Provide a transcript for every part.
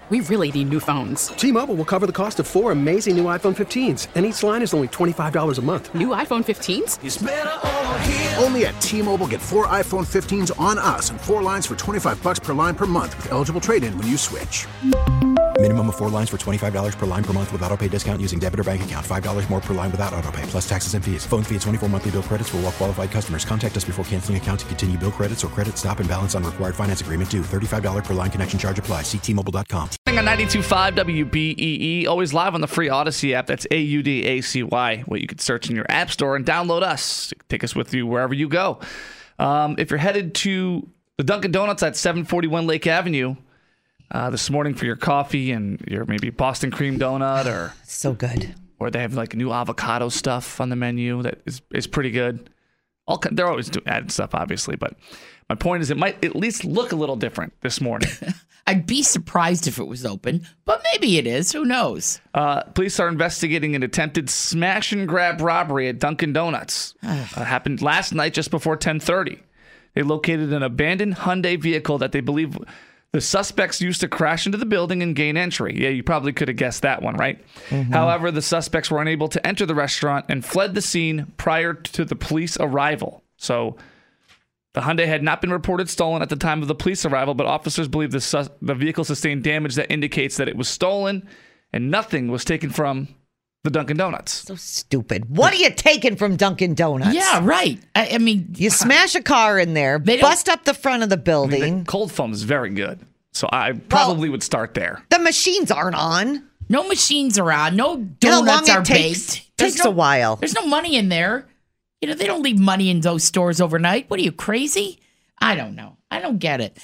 We really need new phones. T-Mobile will cover the cost of 4 amazing new iPhone 15s, and each line is only $25 a month. New iPhone 15s? It's better over here. Only at T-Mobile, get 4 iPhone 15s on us and 4 lines for $25 per line per month with eligible trade-in when you switch. Minimum of 4 lines for $25 per line per month with autopay discount using debit or bank account. $5 more per line without autopay, plus taxes and fees. Phone fee at 24 monthly bill credits for well-qualified customers. Contact us before canceling account to continue bill credits or credit stop and balance on required finance agreement due. $35 per line connection charge applies. See T-Mobile.com. On 92.5 WBEE, always live on the free Odyssey app. That's AUDACY. What you can search in your app store and download us. Take us with you wherever you go. If you're headed to the Dunkin' Donuts at 741 Lake Avenue this morning for your coffee and your maybe Boston cream donut, or so good, or they have like new avocado stuff on the menu that is pretty good. They're always adding stuff, obviously, but my point is it might at least look a little different this morning. I'd be surprised if it was open, but maybe it is. Who knows? Police are investigating an attempted smash and grab robbery at Dunkin' Donuts. Happened last night just before 10:30. They located an abandoned Hyundai vehicle that they believe the suspects used to crash into the building and gain entry. Yeah, you probably could have guessed that one, right? Mm-hmm. However, the suspects were unable to enter the restaurant and fled the scene prior to the police arrival. So the Hyundai had not been reported stolen at the time of the police arrival, but officers believe the vehicle sustained damage that indicates that it was stolen and nothing was taken from the Dunkin' Donuts. So stupid. What are you taking from Dunkin' Donuts? Yeah, right. I mean, you smash a car in there, bust up the front of the building. I mean, the cold foam is very good, so I probably would start there. The machines aren't on. No machines are on. No donuts are baked. Takes a while. There's no money in there. You know, they don't leave money in those stores overnight. What are you, crazy? I don't know. I don't get it.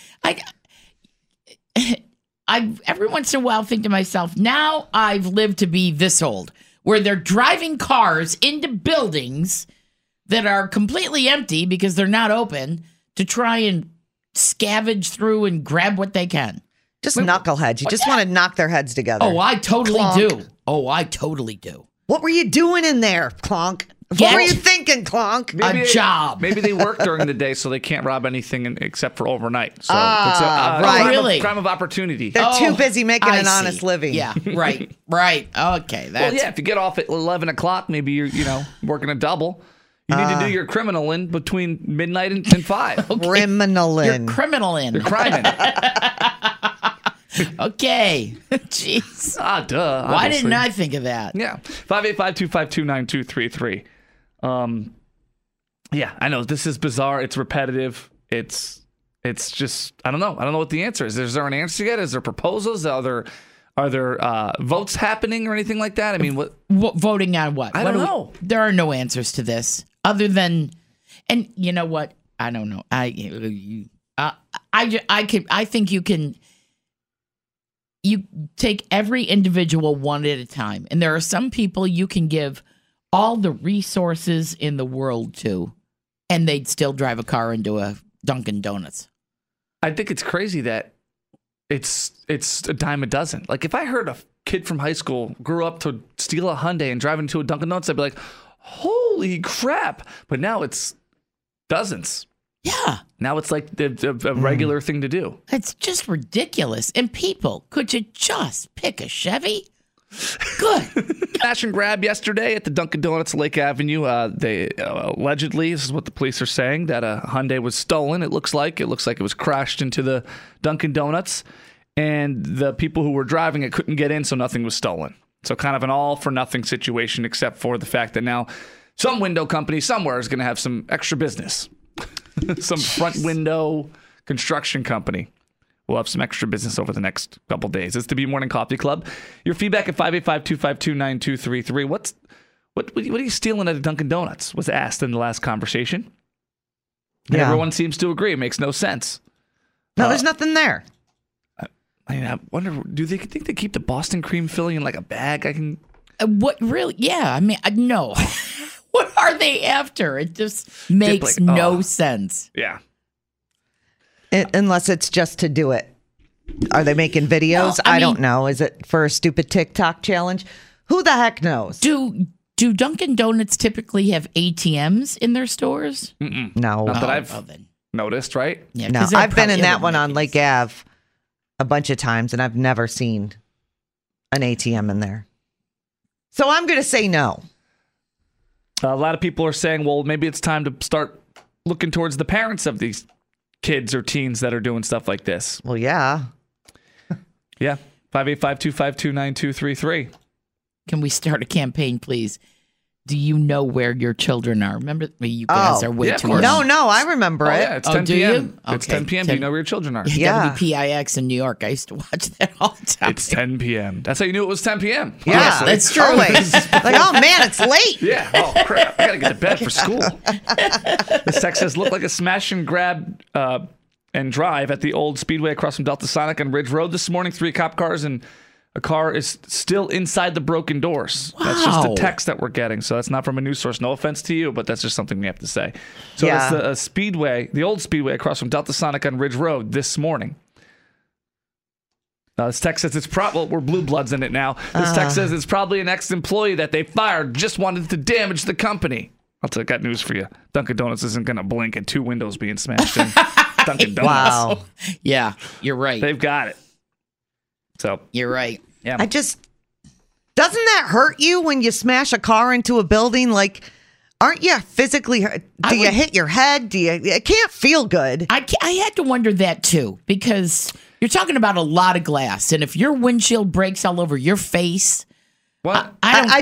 I every once in a while think to myself, now I've lived to be this old, where they're driving cars into buildings that are completely empty because they're not open to try and scavenge through and grab what they can. Just knuckleheads. You just want to knock their heads together. Oh, I totally do. Oh, I totally do. What were you doing in there, Clonk? What were you thinking, Clonk? A job. Maybe they work during the day, so they can't rob anything except for overnight. So it's a crime of opportunity. They're too busy making an honest living. Yeah, right. Okay. Well, yeah, if you get off at 11 o'clock, maybe you're working a double. You need to do your criminal in between midnight and 5. Okay. Criminal-in. You're criminal in. You're criming. Okay. Jeez. Duh. Why didn't I think of that? Yeah. 585-252-9233. Yeah, I know this is bizarre. It's repetitive. It's just, I don't know. I don't know what the answer is. Is there an answer yet? Is there proposals? Are there votes happening or anything like that? I mean, what voting on what? I don't know. There are no answers to this other than, and you know what? I don't know. I think you take every individual one at a time. And there are some people you can give all the resources in the world to, and they'd still drive a car into a Dunkin' Donuts. I think it's crazy that it's a dime a dozen. Like, if I heard a kid from high school grew up to steal a Hyundai and drive into a Dunkin' Donuts, I'd be like, holy crap. But now it's dozens. Yeah. Now it's like a regular thing to do. It's just ridiculous. And people, could you just pick a Chevy? Good. Smash and grab yesterday at the Dunkin' Donuts, Lake Avenue. They allegedly, this is what the police are saying, that a Hyundai was stolen. It looks like it was crashed into the Dunkin' Donuts, and the people who were driving it couldn't get in, so nothing was stolen. So kind of an all-for-nothing situation, except for the fact that now some window company somewhere is going to have some extra business. Some front window construction company will have some extra business over the next couple days. It's the B Morning Coffee Club. Your feedback at 585-252-9233. What are you stealing at a Dunkin' Donuts? Was asked in the last conversation. And everyone seems to agree. It makes no sense. No, there's nothing there. I wonder, do they think they keep the Boston cream filling in like a bag? What really? Yeah, I mean, no. What are they after? It just makes no sense. Yeah. Unless it's just to do it. Are they making videos? I don't know. Is it for a stupid TikTok challenge? Who the heck knows? Do Dunkin' Donuts typically have ATMs in their stores? Mm-mm. No. Not that I've noticed, right? Yeah, no, I've been in that one on Lake Ave. a bunch of times, and I've never seen an ATM in there. So I'm going to say no. A lot of people are saying, well, maybe it's time to start looking towards the parents of these kids or teens that are doing stuff like this. Well, yeah. Yeah. 585-252-9233. Can we start a campaign, please? Do you know where your children are? Remember, you guys are way too young. No, I remember it. Yeah, it's 10 p.m. You? It's 10 p.m. Do you know where your children are? Yeah. WPIX in New York. I used to watch that all the time. It's 10 p.m. That's how you knew it was 10 p.m. Yeah, Honestly. that's true. Always. Like, oh, man, it's late. Yeah. Oh, crap. I got to get to bed for school. This text says, looked like a smash and grab and drive at the old Speedway across from Delta Sonic on Ridge Road this morning. 3 cop cars and a car is still inside the broken doors. Wow. That's just a text that we're getting. So that's not from a news source. No offense to you, but that's just something we have to say. So Yeah. it's the Speedway, the old Speedway across from Delta Sonic on Ridge Road this morning. This text says it's probably, we're blue bloods in it now. This text says it's probably an ex-employee that they fired, just wanted to damage the company. I'll tell you, I got news for you. Dunkin' Donuts isn't going to blink at 2 windows being smashed in. Dunkin' Donuts. Wow. Yeah, you're right. They've got it. So, You're right. yeah. doesn't that hurt you when you smash a car into a building? Like, aren't you physically hurt? Do you hit your head? It can't feel good. I had to wonder that too, because you're talking about a lot of glass, and if your windshield breaks all over your face, What? I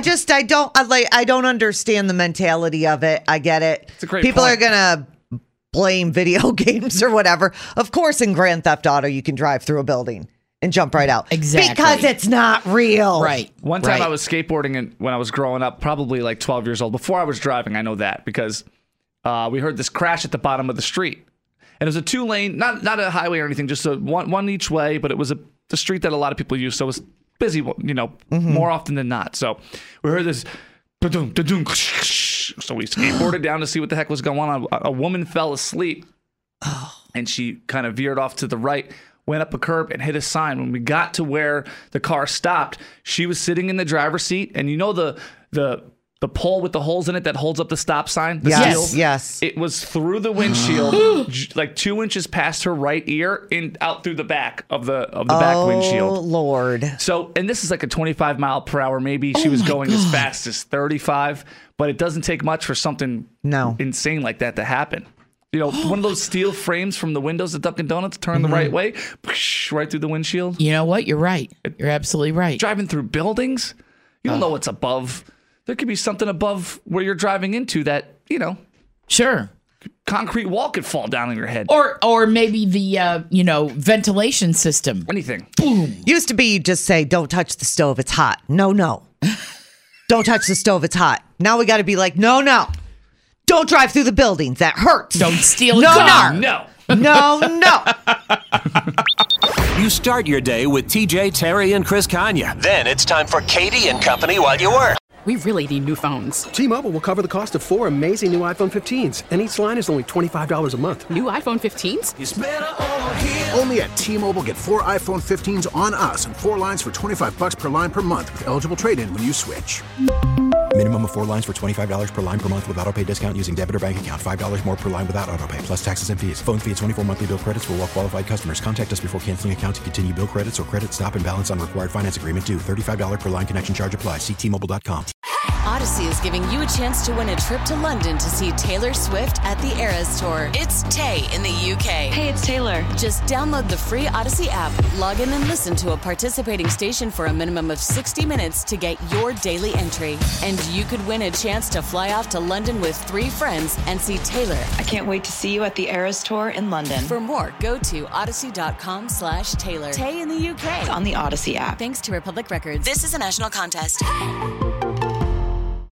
don't understand the mentality of it. I get it. It's a great People point. are gonna blame video games or whatever. Of course, in Grand Theft Auto, you can drive through a building and jump right out. Exactly. Because it's not real. right. One time right. I was skateboarding when I was growing up, probably like 12 years old. Before I was driving, I know that because we heard this crash at the bottom of the street. And it was a 2-lane, not a highway or anything, just a one each way, but it was the street that a lot of people use. So it was busy, more often than not. So we heard this, ba-doom, da-doom, so we skateboarded down to see what the heck was going on. A woman fell asleep and she kind of veered off to the right, went up a curb and hit a sign. When we got to where the car stopped, she was sitting in the driver's seat, and you know the pole with the holes in it that holds up the stop sign? The Yes, steel? yes. It was through the windshield, like 2 inches past her right ear, and out through the back of the back Oh, windshield. Lord. So, and this is like a 25 mile per hour. Maybe she was going as fast as 35, but it doesn't take much for something insane like that to happen. One of those steel frames from the windows at Dunkin' Donuts turn the right way, right through the windshield. You know what? You're right. You're absolutely right. Driving through buildings, you don't know what's above. There could be something above where you're driving into that, Sure. concrete wall could fall down on your head. Or maybe the ventilation system. Anything. Used to be you just say, don't touch the stove, it's hot. No. Don't touch the stove, it's hot. Now we got to be like, no. Don't drive through the buildings. That hurts. Don't steal a car. No. No. You start your day with TJ, Terry, and Chris Kanye. Then it's time for Katie and Company while you work. We really need new phones. T-Mobile will cover the cost of 4 amazing new iPhone 15s, and each line is only $25 a month. New iPhone 15s? Only at T-Mobile, get 4 iPhone 15s on us and 4 lines for $25 per line per month with eligible trade-in when you switch. Minimum of 4 lines for $25 per line per month with autopay discount using debit or bank account. $5 more per line without autopay, plus taxes and fees. Phone fee at 24 monthly bill credits for well-qualified customers. Contact us before canceling account to continue bill credits or credit stop and balance on required finance agreement due. $35 per line connection charge applies. See T-Mobile.com. Odyssey is giving you a chance to win a trip to London to see Taylor Swift at the Eras Tour. It's Tay in the UK. Hey, it's Taylor. Just download the free Odyssey app, log in and listen to a participating station for a minimum of 60 minutes to get your daily entry. And you could win a chance to fly off to London with 3 friends and see Taylor. I can't wait to see you at the Eras Tour in London. For more, go to odyssey.com/Taylor. Tay in the UK. On the Odyssey app. Thanks to Republic Records. This is a national contest.